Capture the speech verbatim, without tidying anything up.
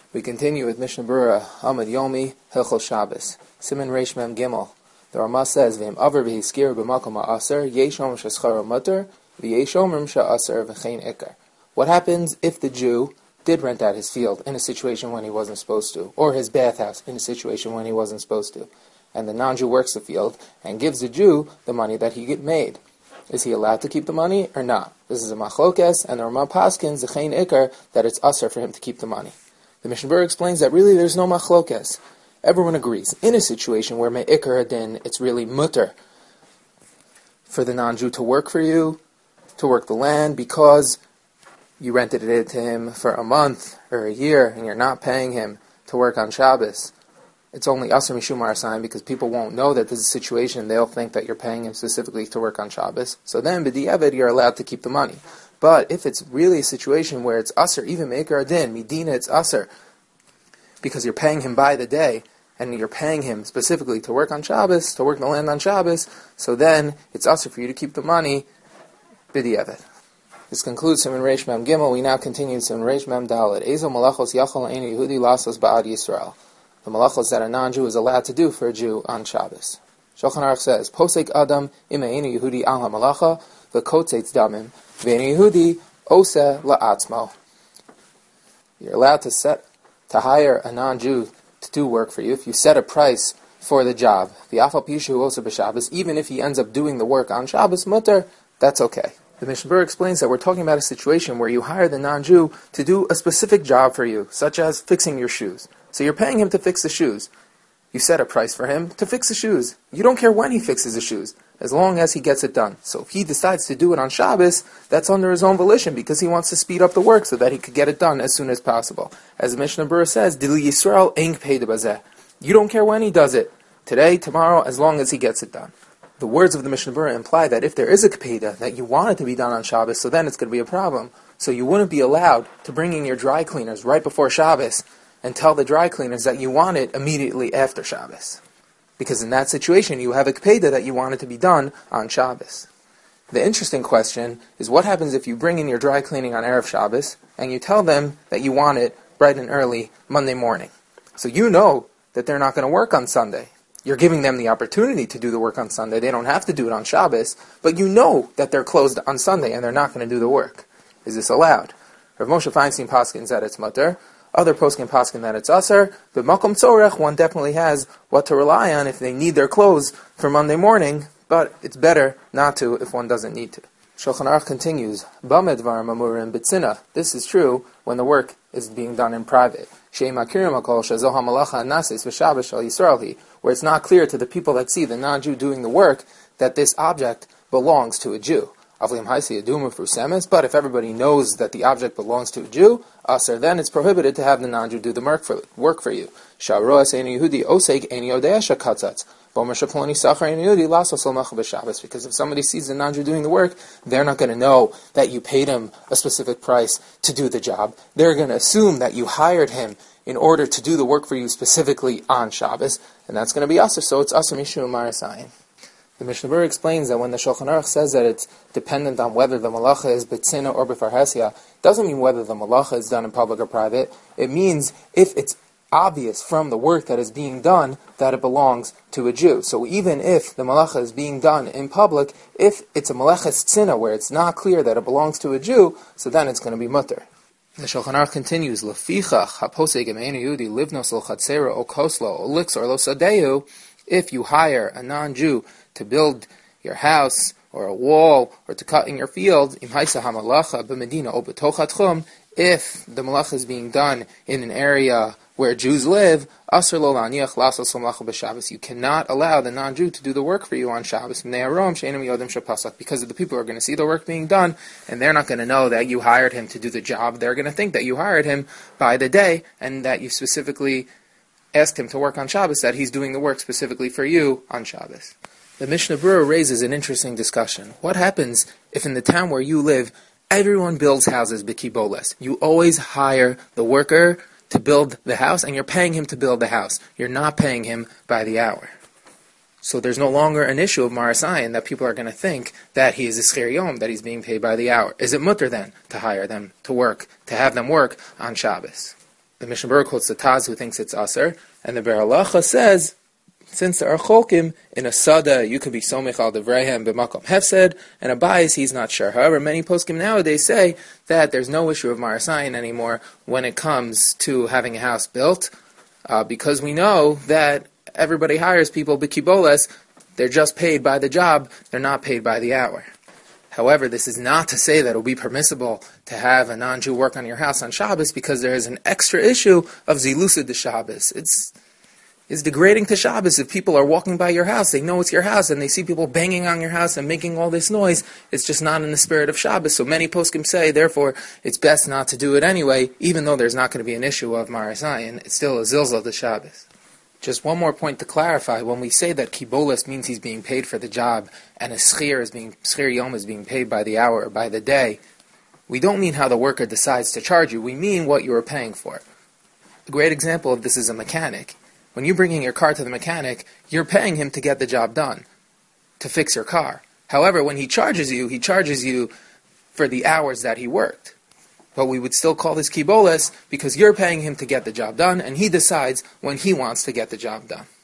We continue with Mishnah Berurah, Amud Yomi, Hilchos Shabbos. Siman Reish Mem Gimel. The Rama says, V'im aver v'hiskir b'makom ha'aser, yesh omer shescharo muter, v'yesh omer she'aser v'chein ikar. What happens if the Jew did rent out his field in a situation when he wasn't supposed to, or his bathhouse in a situation when he wasn't supposed to, and the non-Jew works the field and gives the Jew the money that he get made? Is he allowed to keep the money or not? This is a machlokes, and the Rama paskins, the chein ikar, that it's aser for him to keep the money. The Mishnah Berurah explains that really there's no machlokes. Everyone agrees. In a situation where me'ikar adin, it's really mutter for the non-Jew to work for you, to work the land, because you rented it to him for a month or a year, and you're not paying him to work on Shabbos. It's only aser mishum marasayin, because people won't know that this is a situation. They'll think that you're paying him specifically to work on Shabbos. So then, b'di'evet, you're allowed to keep the money. But if it's really a situation where it's aser, even me'ikar adin, midina, it's aser, because you're paying him by the day, and you're paying him specifically to work on Shabbos, to work the land on Shabbos, so then it's aser for you to keep the money, b'di'evet. This concludes Siman Reish Mem Gimel. We now continue Siman Reish Mem Daled. Ezo malachos yachol ein Yehudi lasos ba'ad Yisrael. The malachos that a non-Jew is allowed to do for a Jew on Shabbos. Shulchan Aruch says, Posek Adam im ein Yehudi al ha-malacha v'kotzetz damim v'ein Yehudi oseh la'atzmo. You're allowed to set, to hire a non-Jew to do work for you if you set a price for the job. V'afal pishu oseh b'Shabbos, even if he ends up doing the work on Shabbos mutter, that's okay. The Mishnah Berurah explains that we're talking about a situation where you hire the non-Jew to do a specific job for you, such as fixing your shoes. So you're paying him to fix the shoes. You set a price for him to fix the shoes. You don't care when he fixes the shoes, as long as he gets it done. So if he decides to do it on Shabbos, that's under his own volition, because he wants to speed up the work so that he could get it done as soon as possible. As the Mishnah Berurah says, Dili Yisrael ein k'pei bazeh. You don't care when he does it, today, tomorrow, as long as he gets it done. The words of the Mishnah Berurah imply that if there is a k'peda, that you want it to be done on Shabbos, so then it's going to be a problem. So you wouldn't be allowed to bring in your dry cleaners right before Shabbos and tell the dry cleaners that you want it immediately after Shabbos. Because in that situation, you have a k'peda that you want it to be done on Shabbos. The interesting question is, what happens if you bring in your dry cleaning on Erev Shabbos and you tell them that you want it bright and early Monday morning? So you know that they're not going to work on Sunday. You're giving them the opportunity to do the work on Sunday. They don't have to do it on Shabbos, but you know that they're closed on Sunday and they're not going to do the work. Is this allowed? Rav Moshe Feinstein paskins that it's mutter. Other poskim paskin that it's aser. But makom tzorech, one definitely has what to rely on if they need their clothes for Monday morning, but it's better not to if one doesn't need to. Shulchan Aruch continues, Bamedvar mamurim bitzina. This is true when the work is being done in private. Where it's not clear to the people that see the non-Jew doing the work that this object belongs to a Jew. But if everybody knows that the object belongs to a Jew, aser, then it's prohibited to have the non-Jew do the work for, work for you. Because if somebody sees the non-Jew doing the work, they're not going to know that you paid him a specific price to do the job. They're going to assume that you hired him in order to do the work for you specifically on Shabbos, and that's going to be aser, so it's aser mishum marasayin. The Mishnah Berurah explains that when the Shulchan Aruch says that it's dependent on whether the malacha is betzina or b'farhesia, it doesn't mean whether the malacha is done in public or private. It means if it's obvious from the work that is being done that it belongs to a Jew. So even if the malacha is being done in public, if it's a malaches tzina where it's not clear that it belongs to a Jew, so then it's going to be mutter. The Shulchan Aruch continues, Lefichach haposeg emeinu Yehudi livnos lo chatzera o koslo o lixor lo sadeu. If you hire a non-Jew to build your house or a wall or to cut in your field, im haisa hamalacha b'medina o b'tochat chum, if the malacha is being done in an area where Jews live, aser lo la'aniach lasos malacha b'Shabbos. You cannot allow the non-Jew to do the work for you on Shabbos. Because of the people who are going to see the work being done, and they're not going to know that you hired him to do the job. They're going to think that you hired him by the day, and that you specifically asked him to work on Shabbos, that he's doing the work specifically for you on Shabbos. The Mishnah Berurah raises an interesting discussion. What happens if in the town where you live, everyone builds houses b'kiboles? You always hire the worker to build the house, and you're paying him to build the house. You're not paying him by the hour. So there's no longer an issue of marasayin that people are going to think that he is a schir yom, that he's being paid by the hour. Is it mutter then to hire them to work, to have them work on Shabbos? The Mishnah Berurah quotes the Taz, who thinks it's aser, and the Be'er Halacha says, since there are cholkim, in a sada, you could be somech al devreihem b'makom hefsed, and a bias, he's not sure. However, many poskim nowadays say that there's no issue of marasayin anymore when it comes to having a house built, uh, because we know that everybody hires people b'kiboles, they're just paid by the job, they're not paid by the hour. However, this is not to say that it will be permissible to have a non-Jew work on your house on Shabbos, because there is an extra issue of zilusid de Shabbos. It's It's degrading to Shabbos. If people are walking by your house, they know it's your house, and they see people banging on your house and making all this noise, it's just not in the spirit of Shabbos. So many poskim say, therefore, it's best not to do it anyway, even though there's not going to be an issue of marasayin. It's still a zilzal to Shabbos. Just one more point to clarify. When we say that kibolas means he's being paid for the job, and a schir is being schir yom is being paid by the hour or by the day, we don't mean how the worker decides to charge you. We mean what you are paying for. A great example of this is a mechanic. When you're bringing your car to the mechanic, you're paying him to get the job done, to fix your car. However, when he charges you, he charges you for the hours that he worked. But we would still call this kibolas because you're paying him to get the job done, and he decides when he wants to get the job done.